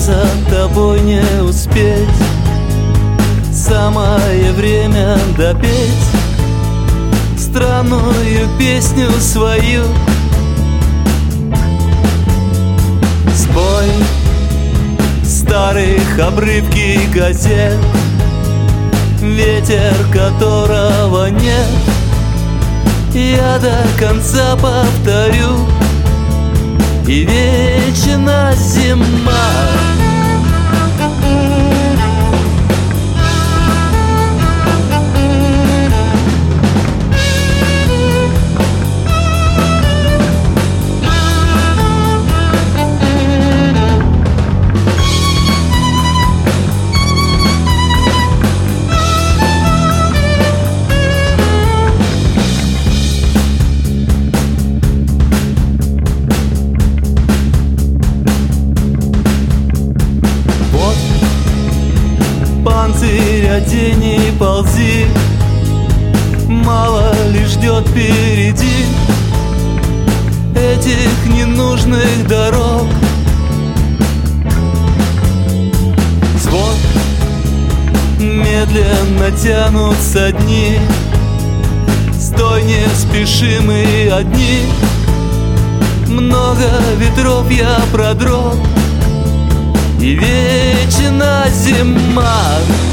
за тобой не успеть. Самое время допеть странную песню свою. Спой старых обрывки газет, ветер которого нет. Я до конца повторю, и вечна зима. Панцирь одень и ползи, мало ли ждет впереди этих ненужных дорог. Вот медленно тянутся дни, стой, не спеши, мы одни. Много ветров я продрог, и вечна зима.